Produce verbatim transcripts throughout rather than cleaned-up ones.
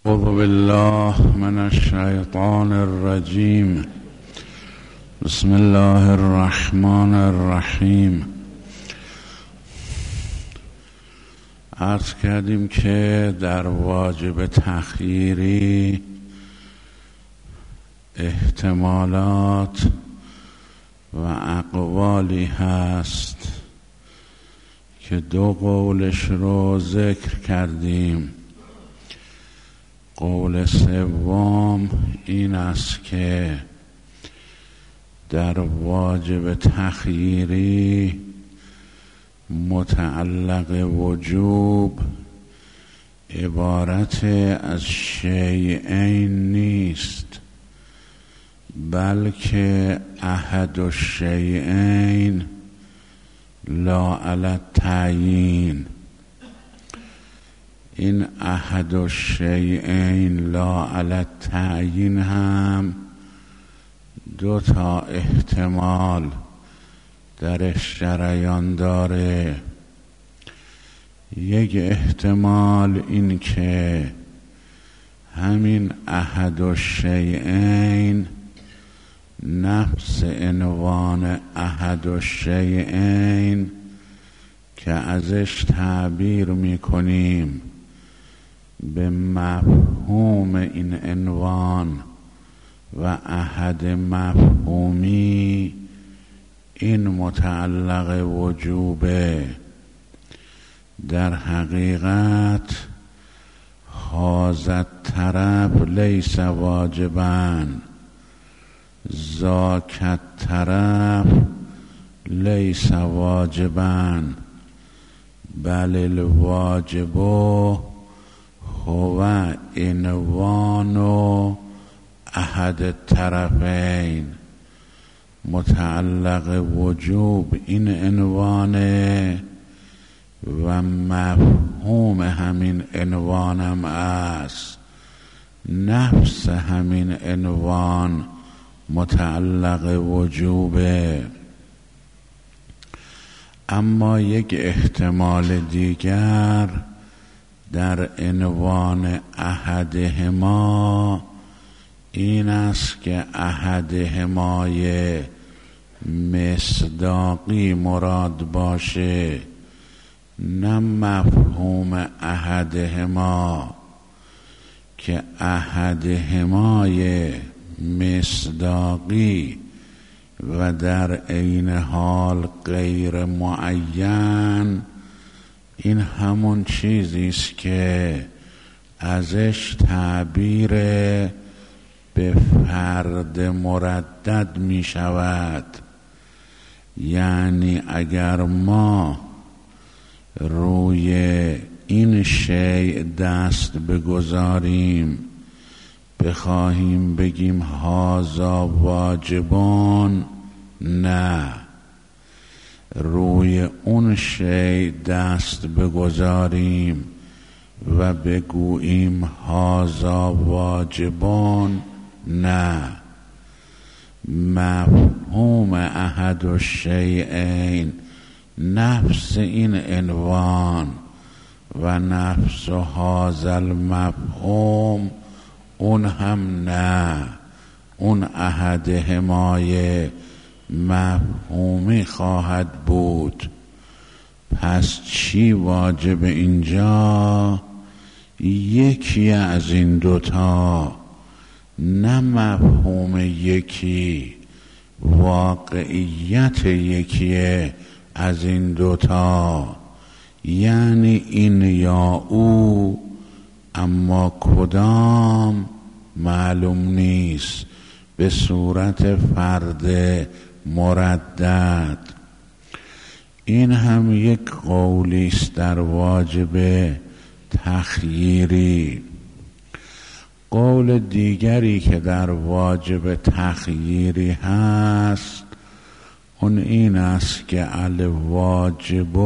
اعوذ بالله من الشیطان الرجیم. بسم الله الرحمن الرحیم. عرض کردیم که در واجب تخییری احتمالات و اقوالی هست که دو قولش رو ذکر کردیم. قول سوم این است که در واجب تخییری متعلق وجوب عبارت از شیئین نیست، بلکه احد الشیئین لا علی التعیین. این احد الشیئین لا علی التعیین هم دو تا احتمال درش جریان داره. یک احتمال این که همین احد الشیئین نفس عنوان احد الشیئین که ازش تعبیر میکنیم به مفهوم این عنوان و احد مفهومی، این متعلق وجوبه. در حقیقت هذا طرف لیس واجبا، ذاک طرف لیس واجبا، بل الواجب هو عنوان احد الطرفین. متعلق وجوب این عنوانه و مفهوم همین عنوانم است. نفس همین عنوان متعلق وجوبه. اما یک احتمال دیگر در عنوان احدهما این است که احدهمای مصداقی مراد باشه، نه مفهوم احدهما، که احدهمای مصداقی و در عین حال غیر معین این همون چیزی است که ازش تعبیر به فرد مردد می شود. یعنی اگر ما روی این شیء دست بگذاریم، بخواهیم بگیم هذا واجبون، نه، روی اون شیء دست بگذاریم و بگوییم هذا واجبون، نه. مفهوم احد الشیئین نفس این عنوان و نفس هذا المفهوم اون هم نه، اون احدهمای مفهومی خواهد بود. پس چی واجب اینجا؟ یکی از این دوتا، نه مفهوم یکی، واقعیت یکی از این دوتا. یعنی این یا او، اما کدام معلوم نیست، به صورت فرد مردد. این هم یک قولی است در واجب تخییری. قول دیگری که در واجب تخییری هست اون این است که الواجب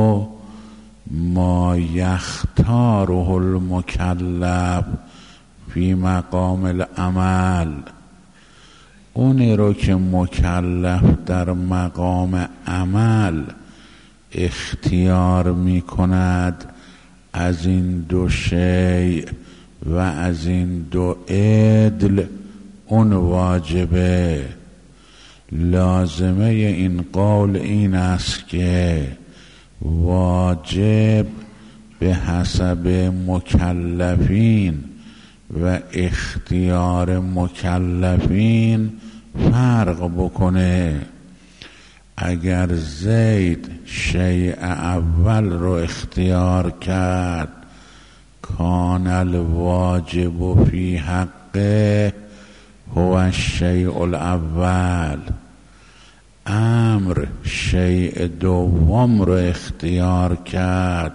ما یختاره المکلف فی مقام العمل. اونی رو که مکلف در مقام عمل اختیار می کند از این دو شیء و از این دو عدل اون واجبه. لازمه این قول این است که واجب به حسب مکلفین و اختیار مکلفین فرق بکنه. اگر زید شیء اول رو اختیار کرد کان الواجب فی حقه هو الشیء الاول. امر شیء دوم رو اختیار کرد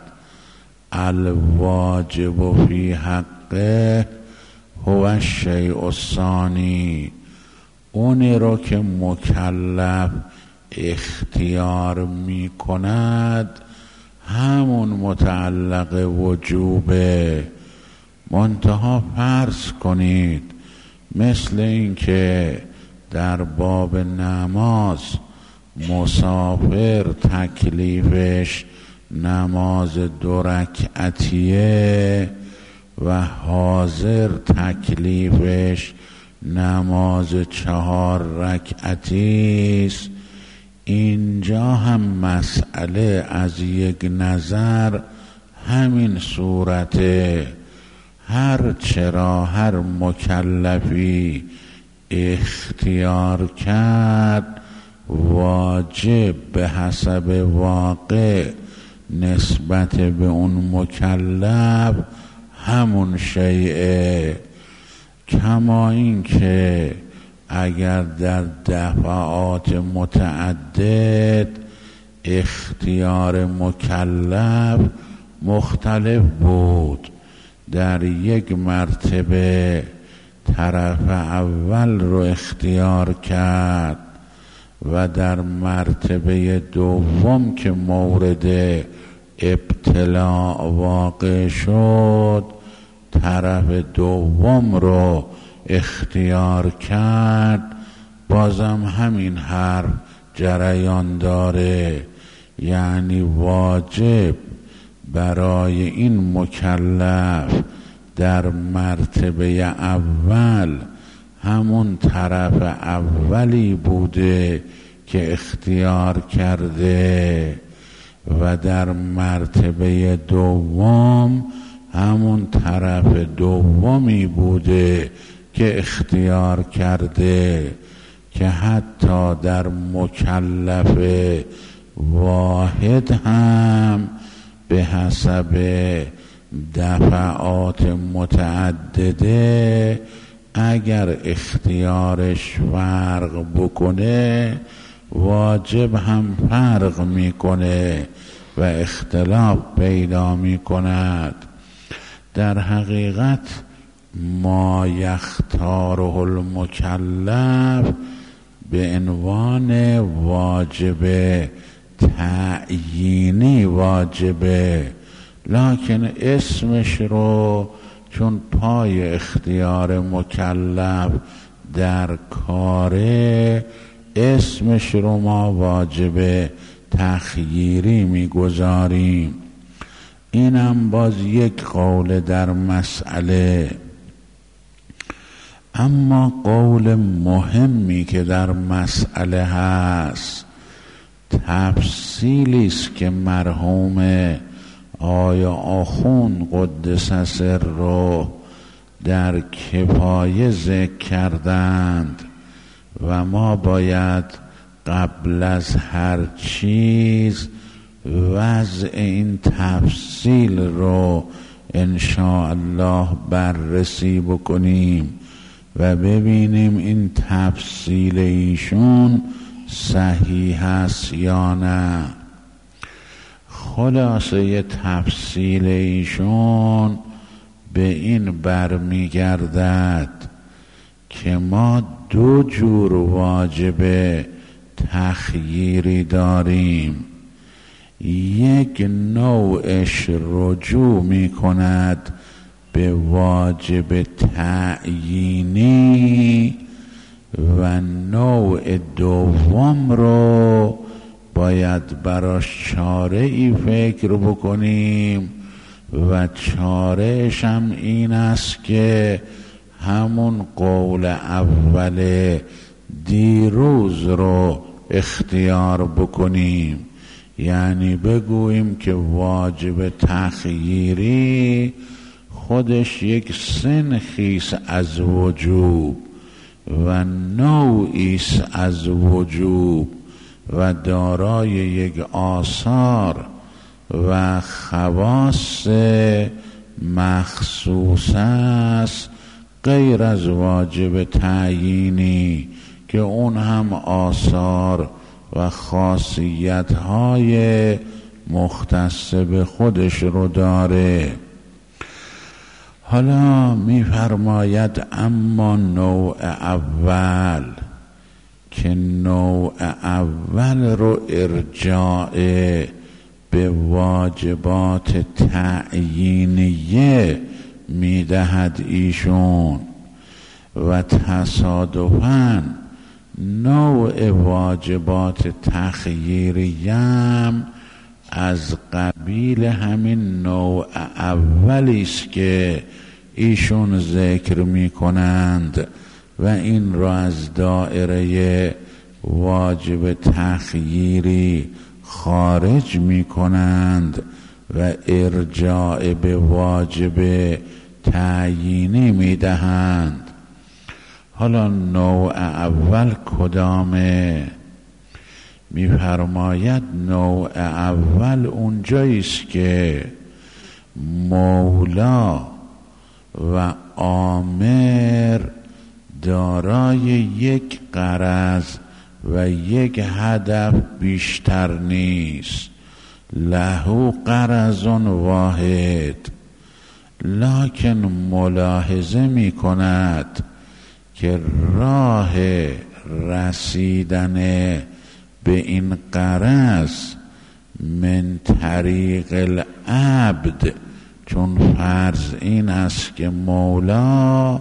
الواجب فی حقه هو الشیء الثانی. اونی رو که مکلف اختیار می کند همون متعلق وجوبه. منتها فرض کنید مثل این که در باب نماز مسافر تکلیفش نماز دو رکعتیه و حاضر تکلیفش نماز چهار رکعتیست. اینجا هم مسئله از یک نظر همین صورته. هر چرا هر مکلفی اختیار کرد واجب به حسب واقع نسبت به اون مکلف همون شیء. کما این که اگر در دفعات متعدد اختیار مکلف مختلف بود، در یک مرتبه طرف اول رو اختیار کرد و در مرتبه دوم که مورد ابتلاء واقع شد طرف دوم رو اختیار کرد، بازم همین حرف جریان داره. یعنی واجب برای این مکلف در مرتبه اول همون طرف اولی بوده که اختیار کرده و در مرتبه دوم همون طرف دومی بوده که اختیار کرده، که حتی در مکلف واحد هم به حسب دفعات متعدده اگر اختیارش فرق بکنه واجب هم فرق میکنه و اختلاف پیدا میکند. در حقیقت ما یختاره المکلف به عنوان واجب تعیینی واجبه، لکن اسمش رو چون پای اختیار مکلف در کاره اسمش رو ما واجب تخییری میگذاریم. اینم باز یک قول در مسئله. اما قول مهمی که در مسئله هست تفصیلی است که مرحوم آیا آخوند قدس سره در کفایه ذکر کردند و ما باید قبل از هر چیز وضع این تفصیل رو انشاءالله بررسی بکنیم و ببینیم این تفصیل ایشون صحیح است یا نه. خلاصه تفصیل ایشون به این برمیگردد که ما دو جور واجب تخییری داریم. یک نوعش رجوع می کند به واجب تعیینی و نوع دوم رو باید براش چاره ای فکر بکنیم و چارهش هم این است که همون قول اول دیروز رو اختیار بکنیم، یعنی بگوییم که واجب تخییری خودش یک سنخیست از وجوب و نوعیست از وجوب و دارای یک آثار و خواص مخصوص است غیر از واجب تعیینی که اون هم آثار و خاصیت‌های مختص به خودش رو داره. حالا می‌فرماید اما نوع اول، که نوع اول رو ارجاع به واجبات تعیینیه میدهد ایشون و تصادفاً نوع واجبات تخییریم از قبیل همین نوع اولیست که ایشون ذکر می کنند و این را از دائره واجب تخییری خارج می کنند و ارجاع به واجب تعیینی می دهند. حالا نوع اول کدامه؟ می فرماید نوع اول اونجاییست که مولا و آمر دارای یک غرض و یک هدف بیشتر نیست، له غرض واحد، لکن ملاحظه می کند که راه رسیدن به این غرض من طریق العبد، چون فرض این است که مولا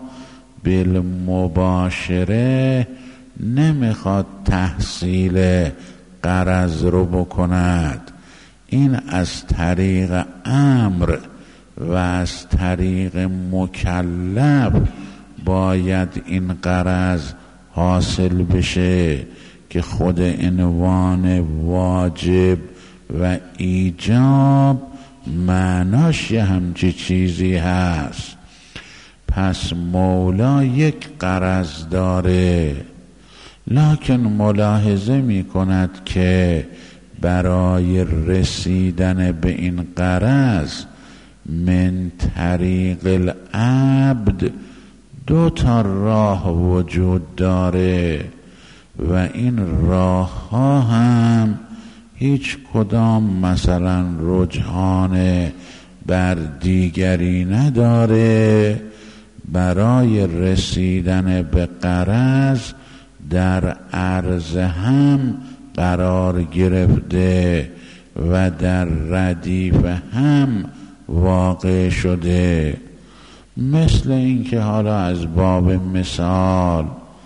بالمباشره نمیخواد تحصیل غرض رو بکند، این از طریق امر و از طریق مکلف باید این غرض حاصل بشه که خود عنوان واجب و ایجاب معناش یه همچی چیزی هست. پس مولا یک غرض داره، لکن ملاحظه می کند که برای رسیدن به این غرض من طریق العبد دو تا راه وجود داره و این راه ها هم هیچ کدام مثلا رجحان بر دیگری نداره. برای رسیدن به غرض در عرض هم قرار گرفته و در ردیف هم واقع شده. مثل اینکه حالا از باب مثال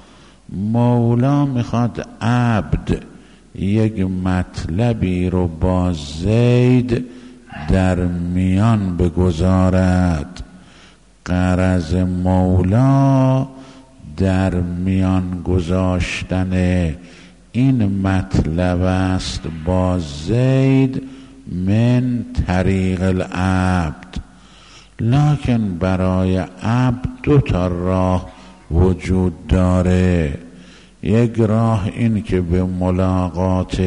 مولا میخواد عبد یک مطلبی رو با زید در میان بگذارد، غرض مولا در میان گذاشتن این مطلب است با زید من طریق العبد، لکن برای عبد دو تا راه وجود داره. یک راه این که به ملاقات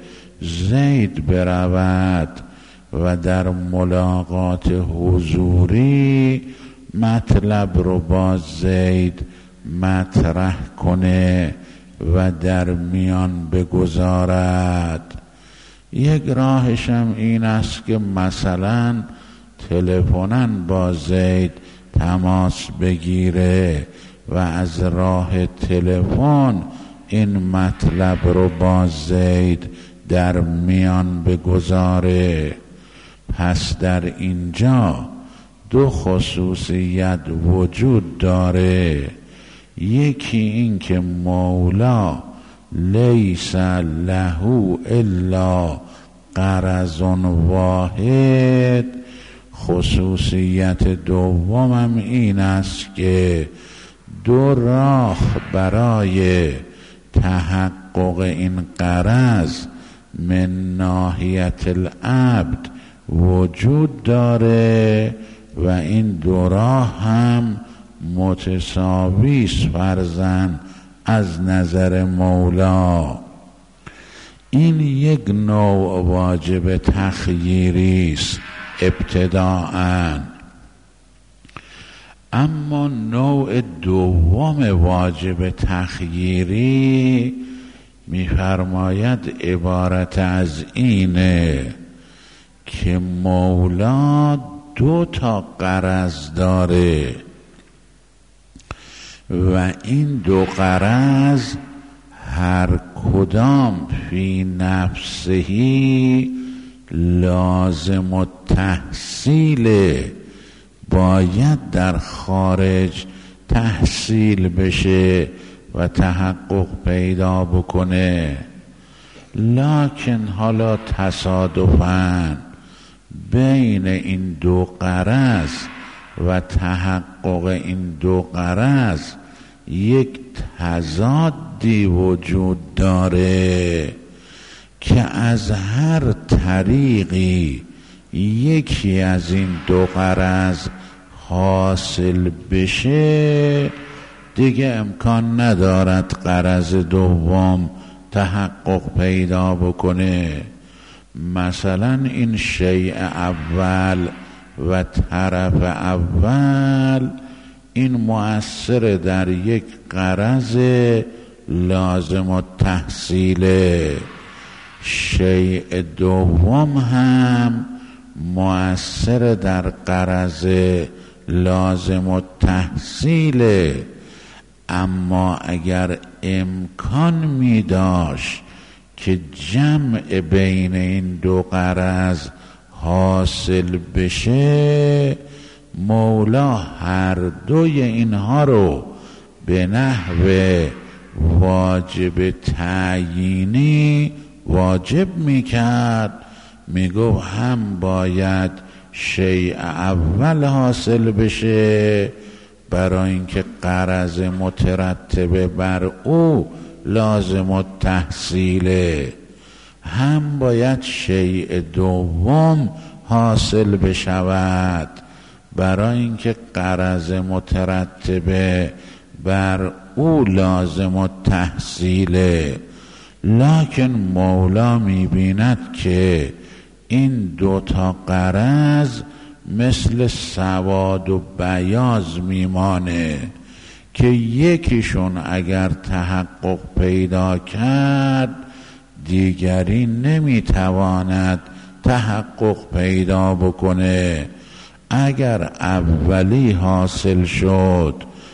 زید برود و در ملاقات حضوری مطلب رو با زید مطرح کنه و در میان بگذارد. یک راهش هم این است که مثلا تلفناً با زید تماس بگیره و از راه تلفن این مطلب رو با زید در میان بگذاره. پس در اینجا دو خصوصیت وجود داره، یکی این که مولا لیس له الا غرض واحد، خصوصیت دومم این است که دو راه برای تحقق این غرض من ناحیت العبد وجود داره و این دو راه هم متساوی است فرضاً از نظر مولا. این یک نوع واجب تخییری است ابتداءً. اما نوع دوم واجب تخییری می‌فرماید عبارت از اینه که مولا دو تا غرض داره و این دو غرض هر کدام فی نفسهی لازم التحصیل، باید در خارج تحصیل بشه و تحقق پیدا بکنه. لکن حالا تصادفاً بین این دو غرض و تحقق این دو غرض یک تضادی وجود داره که از هر طریقی یکی از این دو غرض حاصل بشه دیگه امکان ندارد غرض دوم تحقق پیدا بکنه. مثلا این شیء اول و طرف اول این مؤثر در یک غرض لازم التحصیله، شیء دوم هم مؤثر در غرض لازم التحصیله. اما اگر امکان می داشت که جمع بین این دو غرض حاصل بشه، مولا هر دوی اینها رو به نحو واجب تعیینی واجب میکرد. میگو هم باید شیء اول حاصل بشه برای اینکه غرض مترتبه بر او لازم التحصیله، هم باید شیء دوم حاصل بشود برای اینکه غرض مترتبه بر او لازم التحصیله. لکن مولا میبیند که این دوتا غرض مثل سواد و بیاض میمانه که یکیشون اگر تحقق پیدا کرد دیگری نمیتواند تحقق پیدا بکنه. اگر اولی حاصل شد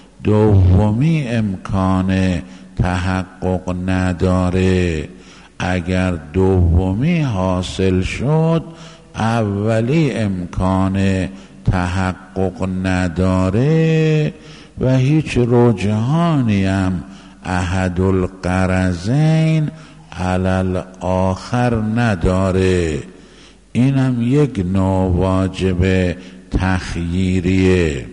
دومی امکان تحقق نداره، اگر دومی حاصل شد اولی امکان تحقق نداره و هیچ رجحانی هم احد الغرضین علی الاخر نداره. اینم یک نوع واجب تخییریه.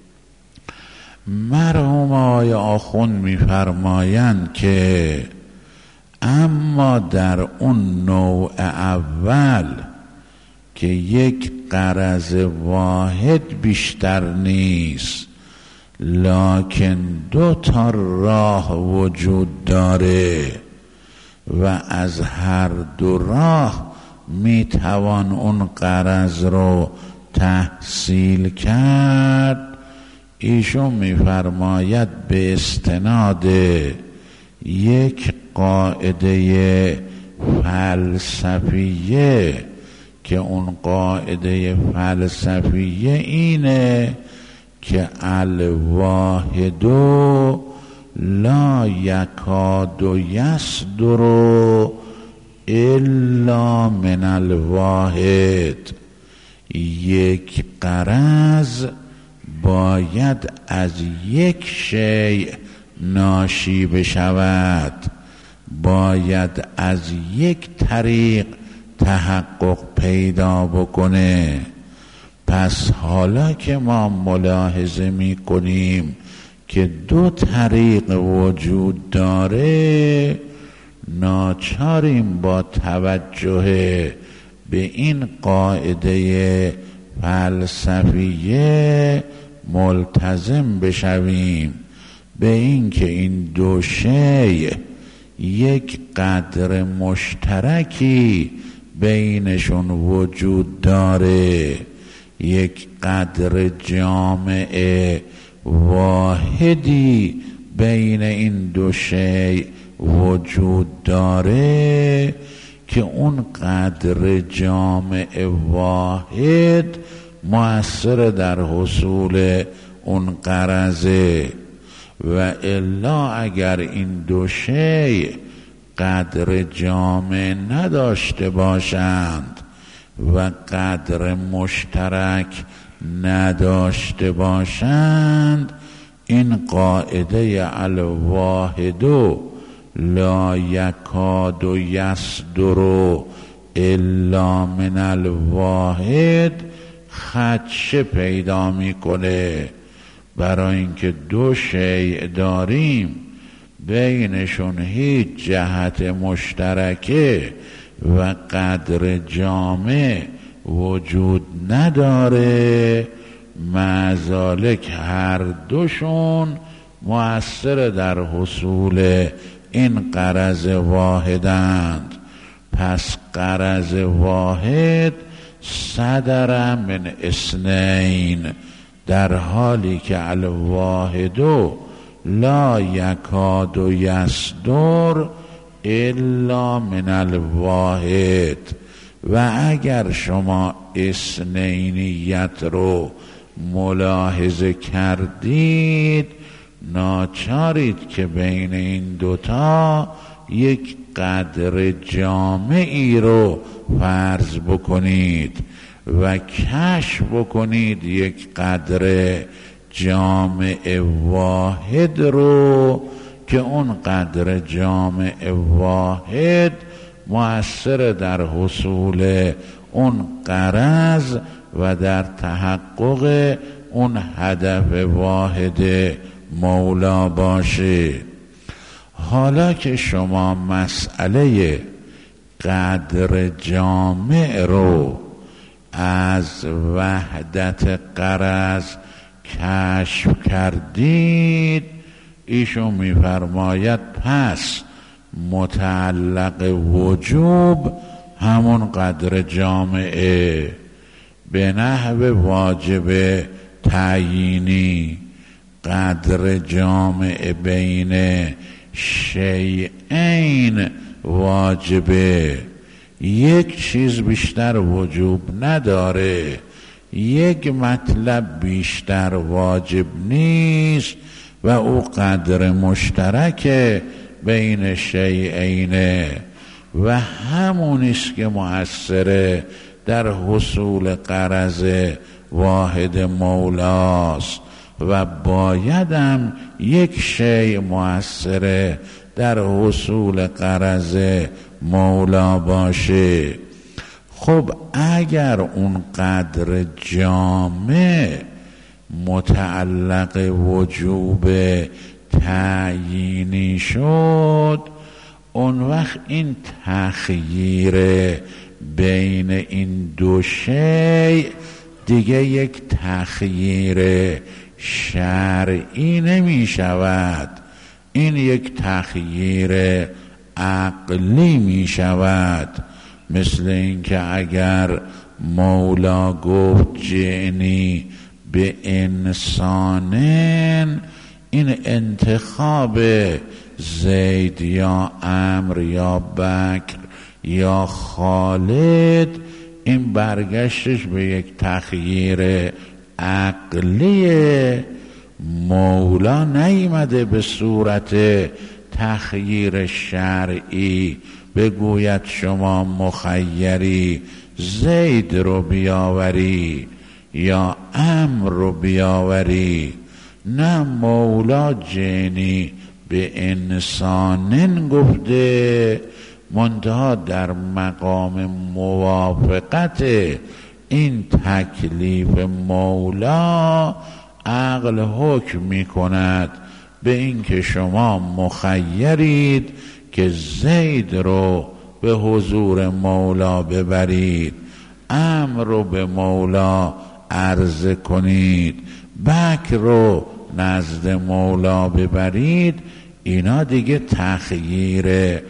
مرحوم آقای آخوند می‌فرمایند که اما در اون نوع اول که یک غرض واحد بیشتر نیست لکن دو تا راه وجود داره و از هر دو راه میتوان اون غرض رو تحصیل کرد، ایشون میفرماید به استناد یک قاعده فلسفیه که اون قاعده فلسفیه اینه که الواحد لا یکاد یصدر الا من الواحد. یک غرض باید از یک شیء ناشی بشود، باید از یک طریق تحقق پیدا بکنه. پس حالا که ما ملاحظه می کنیم که دو طریق وجود داره، ناچاریم با توجه به این قاعده فلسفیه ملتزم بشویم به این که این دو شیء یک قدر مشترکی بینشون وجود داره، یک قدر جامع واحدی بین این دو شیء وجود داره که اون قدر جامع واحد مؤثر در حصول اون غرضه. و الا اگر این دو شیء قدر جامع نداشته باشند و قدر مشترک نداشته باشند، این قاعده الواحد لا یکاد یصدر الا من الواحد خدشه پیدا میکنه. برای اینکه دو شیء داریم بینشون هیچ جهت مشترکه و قدر جامع وجود نداره، مع هر دوشون مؤثر در حصول این غرض واحدند. پس غرض واحد صدر من اثنین، در حالی که الواحد لا یکاد یصدر الا من الواحد. و اگر شما اثنینیت رو ملاحظه کردید، ناچارید که بین این دوتا یک قدر جامعی رو فرض بکنید و کشف بکنید یک قدر جامع واحد رو که اون قدر جامع واحد مؤثر در حصول اون غرض و در تحقق اون هدف واحد مولا باشه. حالا که شما مسئله قدر جامع رو از وحدت غرض کشف کردید، ایشون میفرماید پس متعلق وجوب همون قدر جامعه به نحو واجب تعیینی. قدر جامع بین شیئین واجبه، یک چیز بیشتر وجوب نداره، یک مطلب بیشتر واجب نیست و او قدر مشترک بین شیئینه و همونیست که مؤثر در حصول غرض واحد مولاست و بایدم یک شیء مؤثر در حصول غرض مولا باشه. خب اگر اون قدر جامع متعلق وجوب تعیینی شد، اون وقت این تخییر بین این دو شیء دیگه یک تخییر شرعی نمی شود، این یک تخییر عقلی می شود. مثل اینکه اگر مولا گفت جئنی به انسانن، این انتخاب زید یا عمرو یا بکر یا خالد، این برگشتش به یک تخییر عقلیه. مولا نیامده به صورت تخییر شرعی بگوید شما مخیری زید رو بیاوری یا عمرو رو بیاوری. نه، مولا جنی به انسانن گفته، منتها در مقام موافقت این تکلیف مولا عقل حکم می کند به این که شما مخیرید که زید رو به حضور مولا ببرید، امر رو به مولا عرضه کنید، بکر رو نزد مولا ببرید. اینا دیگه تخییر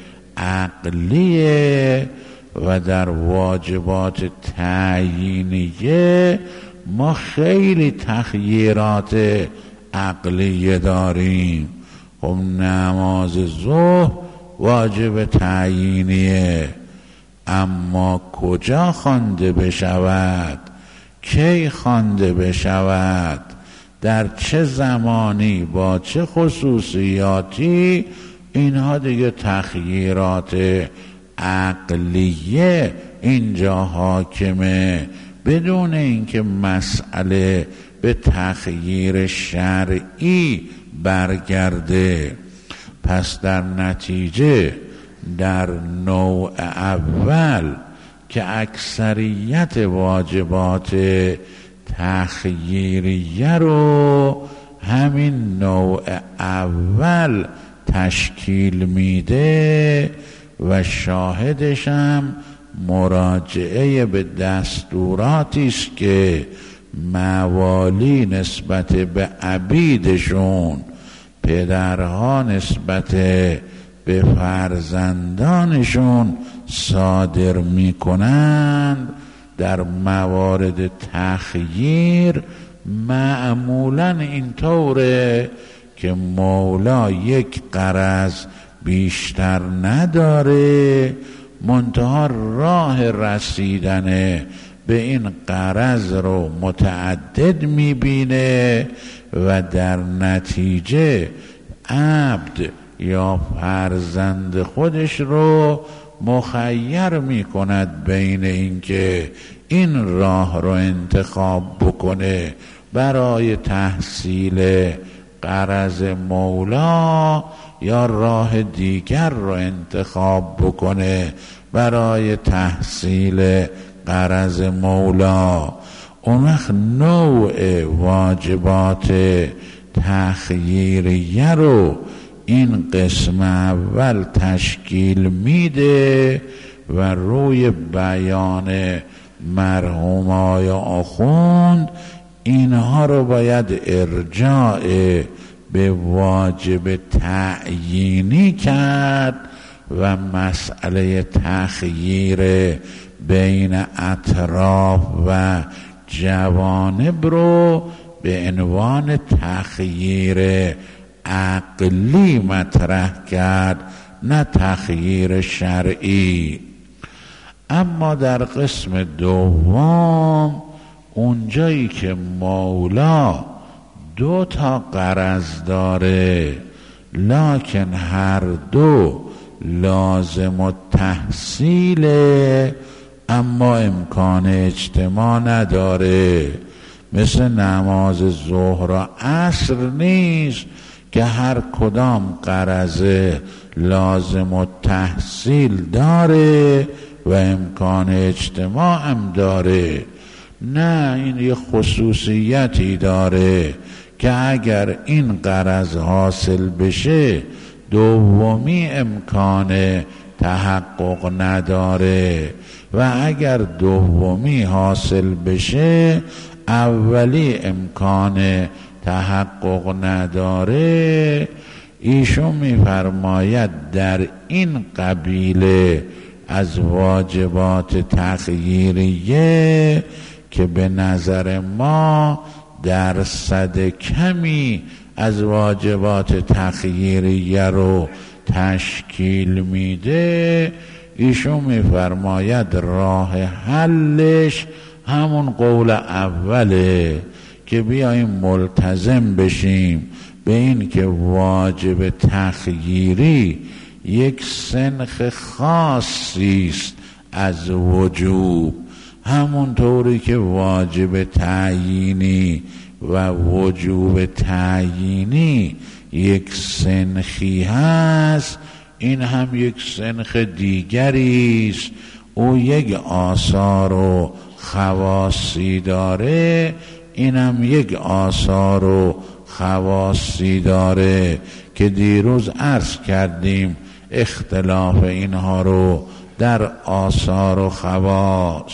عقلیه و در واجبات تعیینیه ما خیلی تخییرات عقلیه داریم. خب نماز ظهر واجب تعیینیه، اما کجا خوانده بشود، کی خوانده بشود، در چه زمانی، با چه خصوصیاتی، اینها دیگه تخییرات عقلیه اینجا حاکمه، بدون اینکه مسئله به تخییر شرعی برگرده. پس در نتیجه در نوع اول که اکثریت واجبات تخییریه رو همین نوع اول تشکیل میده و شاهدش هم مراجعه به دستوراتی است که موالی نسبت به عبیدشون، پدرها نسبت به فرزندانشون صادر میکنند. در موارد تخییر معمولا اینطوره که مولا یک غرض بیشتر نداره، منتها راه رسیدن به این غرض رو متعدد میبینه و در نتیجه عبد یا فرزند خودش رو مخیر میکند بین اینکه این راه رو انتخاب بکنه برای تحصیل غرض مولا یا راه دیگر رو انتخاب بکنه برای تحصیل غرض مولا. اون وقت نوع واجبات تخییریه رو این قسم اول تشکیل میده و روی بیان مرحوم آقای آخوند اینها رو باید ارجاع به واجب تعیینی کرد و مسئله تخییر بین اطراف و جوانب رو به عنوان تخییر عقلی مطرح کرد، نه تخییر شرعی. اما در قسم دوم اونجایی که مولا دو تا غرض داره لکن هر دو لازم و تحصیله اما امکان اجتماع نداره، مثل نماز ظهر و عصر نیست که هر کدام غرض لازم و تحصیل داره و امکان اجتماع هم داره. نه، این یه خصوصیتی داره که اگر این غرض حاصل بشه دومی امکان تحقق نداره و اگر دومی حاصل بشه اولی امکان تحقق نداره. ایشون میفرماید در این قبیله از واجبات تخییریه که به نظر ما درصد کمی از واجبات تخییریه رو تشکیل میده، ایشون میفرماید راه حلش همون قول اوله که بیاییم ملتزم بشیم به این که واجب تخییری یک سنخ خاصی است از وجوب، همون طوری که واجب تعیینی و وجوب تعیینی یک سنخی هست، این هم یک سنخ دیگری است. او یک آثار و خواصی داره، اینم یک آثار و خواصی داره که دیروز عرض کردیم اختلاف اینها رو در آثار و خواص.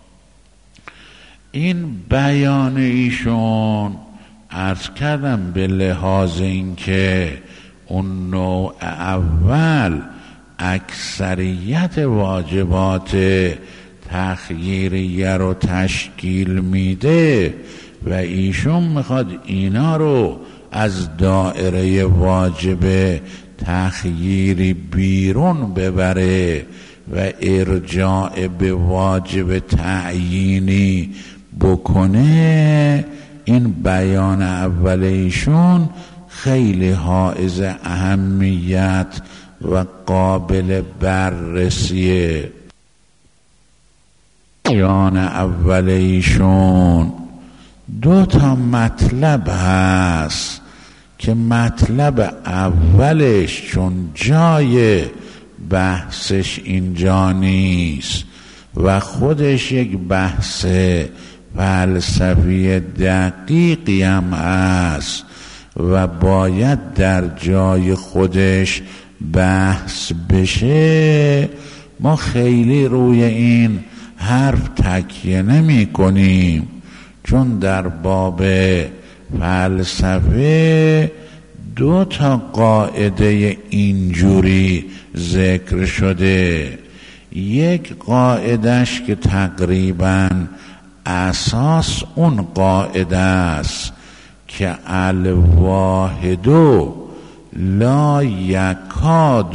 این بیان ایشون عرض کردم به لحاظ این که اون نوع اول اکثریت واجبات تخییریه رو تشکیل میده و ایشون میخواد اینا رو از دایره واجب تخییری بیرون ببره و ارجاع به واجب تعیینی بکنه. این بیان اول ایشون خیلی حائز اهمیت و قابل بررسیه. بیان اول ایشون دو تا مطلب هست که مطلب اولش چون جای بحثش اینجا نیست و خودش یک بحث فلسفی دقیقی هم هست و باید در جای خودش بحث بشه، ما خیلی روی این حرف تکیه نمی کنیم، چون در باب فلسفه دو تا قاعده اینجوری ذکر شده. یک قاعدهش که تقریباً اساس اون قاعده است که الواحد لا یکاد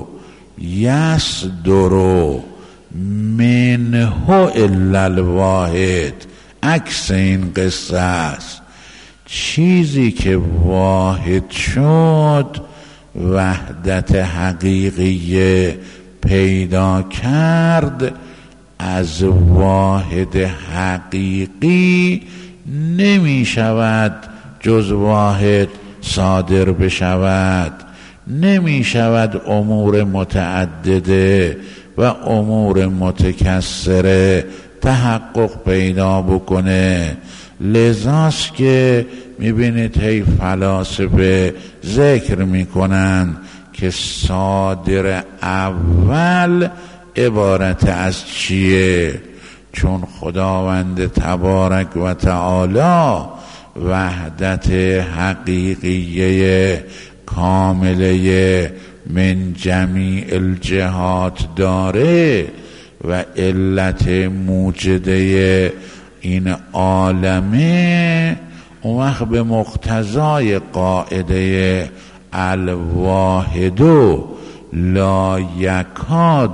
یصدر منه الا الواحد. عکس این قصه است. چیزی که واحد شد، وحدت حقیقی پیدا کرد، از واحد حقیقی نمی شود جز واحد صادر بشود، نمی شود امور متعدده و امور متکثره تحقق پیدا بکنه. لذاست که میبینید هی فلاسفه ذکر میکنن که صادر اول عبارت از چیه؟ چون خداوند تبارک و تعالی وحدت حقیقیه کامله من جمیع الجهات داره و علت موجده این عالمه، اون وقت به مقتضای قاعده الواحد لا یکاد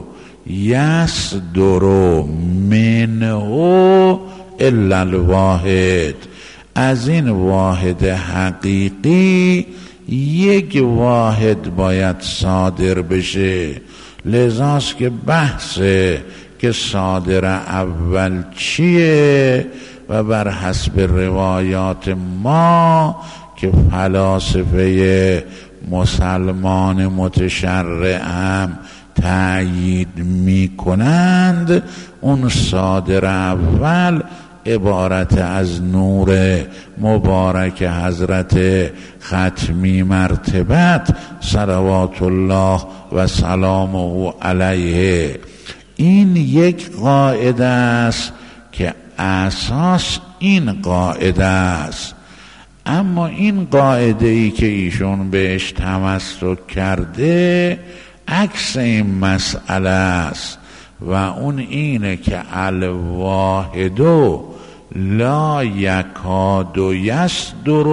یصدر منه الا الواحد، از این واحد حقیقی یک واحد باید صادر بشه. لذاست که بحث که صادر اول چیه و بر حسب روایات ما که فلاسفه مسلمان متشرع هم تأیید می کنند، اون صادر اول عبارت از نور مبارک حضرت ختمی مرتبت صلوات الله و سلامه علیه. این یک قاعده است که اساس این قاعده است. اما این قاعده ای که ایشون بهش تمسک کرده عکس این مسئله است و اون اینه که الواحد لا یکاد یصدر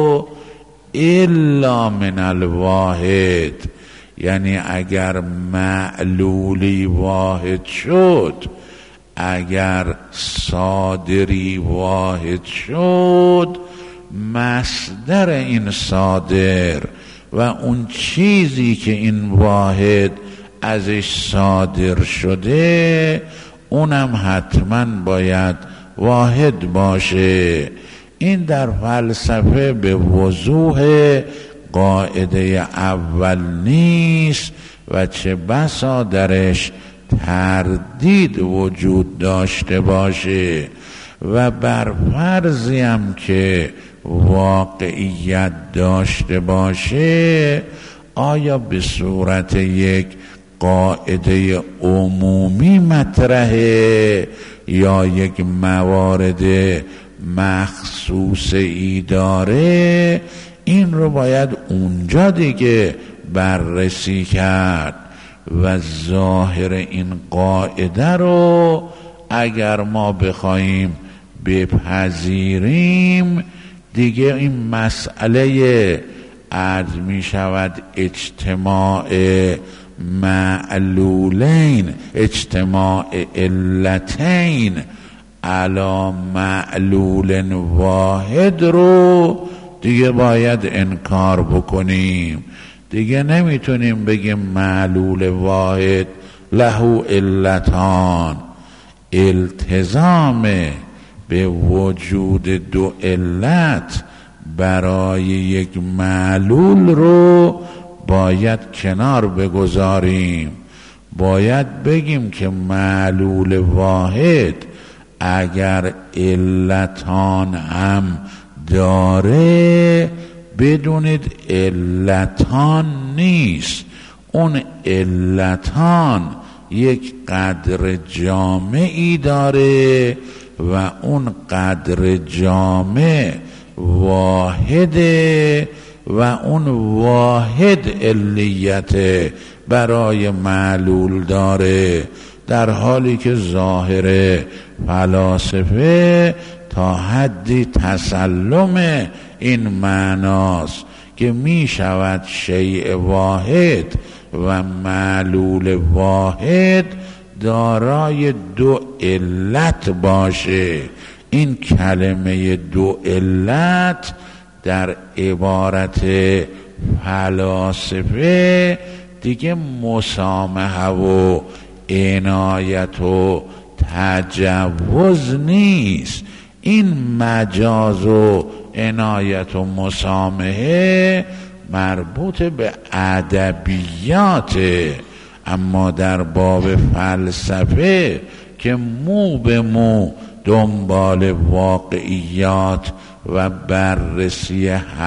الا من الواحد، یعنی اگر معلولی واحد شد، اگر صادری واحد شد، مصدر این صادر و اون چیزی که این واحد ازش صادر شده اونم حتما باید واحد باشه. این در فلسفه به وضوح قاعده اول نیست و چه بسا درش تردید وجود داشته باشه و بر فرضی هم که واقعیت داشته باشه، آیا به صورت یک قاعده عمومی مطرحه یا یک موارد مخصوص ای داره؟ این رو باید اونجا دیگه بررسی کرد و ظاهر این قاعده رو اگر ما بخوایم بپذیریم دیگه این مسئله عرض می شود اجتماع معلولین، اجتماع علتین علی معلول واحد رو دیگه باید انکار بکنیم. دیگه نمیتونیم بگیم معلول واحد له علتان. التزام به وجود دو علت برای یک معلول رو باید کنار بگذاریم. باید بگیم که معلول واحد اگر علتان هم داره، بدونید علتان نیست، اون علتان یک قدر جامعی داره و اون قدر جامع واحده و اون واحد علیت برای معلول داره، در حالی که ظاهر فلاسفه تا حدی تسلم این معناست که می شود شیء واحد و معلول واحد دارای دو علت باشه. این کلمه دو علت در عبارت فلاسفه دیگه مسامحه و عنایت و تجوز نیست. این مجاز و عنایت و مسامحه مربوط به ادبیاته، اما در باب فلسفه که مو به مو دنبال واقعیات و بررسی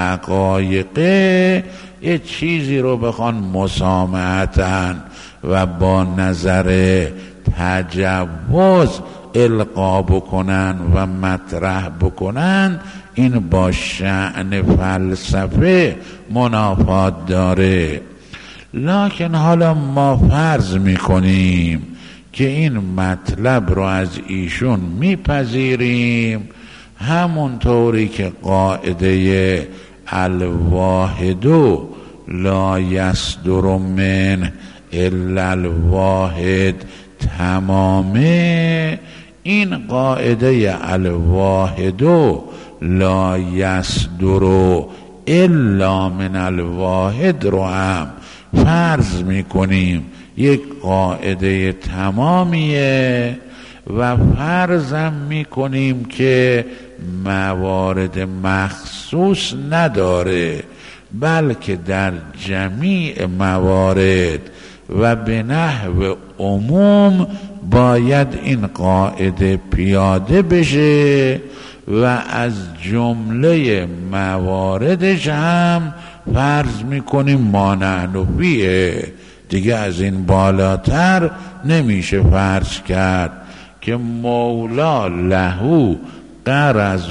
حقایقه، یه چیزی رو بخوان مسامحتن و با نظر تجوز القا بکنن و مطرح بکنن، این با شأن فلسفه منافات داره. لکن حالا ما فرض میکنیم که این مطلب رو از ایشون میپذیریم، همونطوری که قاعده الواحد لا یصدر من الا الواحد تمامه. این قاعده الواحد لا یصدر الا من الواحد رو هم فرض میکنیم یک قاعده تمامیه و فرضم میکنیم که موارد مخصوص نداره، بلکه در جمیع موارد و به نحو عموم باید این قاعده پیاده بشه و از جمله مواردش هم فرض میکنیم مانع فیه. دیگه از این بالاتر نمیشه فرض کرد که مولا لهو غرض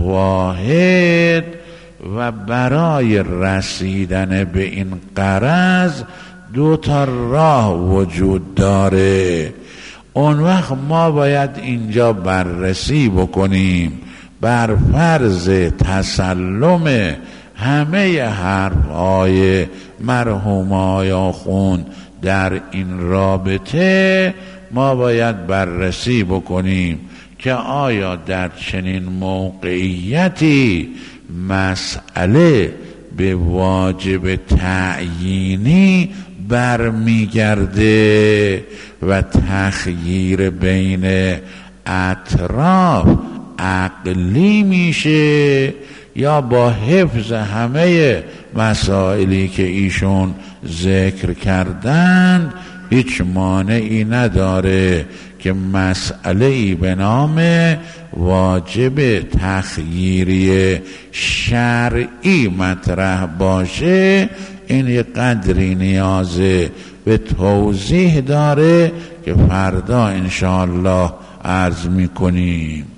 واحد و برای رسیدن به این غرض دو تا راه وجود داره. اون وقت ما باید اینجا بررسی بکنیم بر فرض تسلم همه حرفهای مرحوم آخوند در این رابطه. ما باید بررسی بکنیم که آیا در چنین موقعیتی مسئله به واجب تعیینی برمیگرده و تخییر بین اطراف عقلی میشه، یا با حفظ همه مسائلی که ایشون ذکر کردند هیچ مانعی نداره که مسئله ای به نام واجب تخییری شرعی مطرح باشه. این یه قدری نیازه به توضیح داره که فردا انشاءالله عرض میکنیم.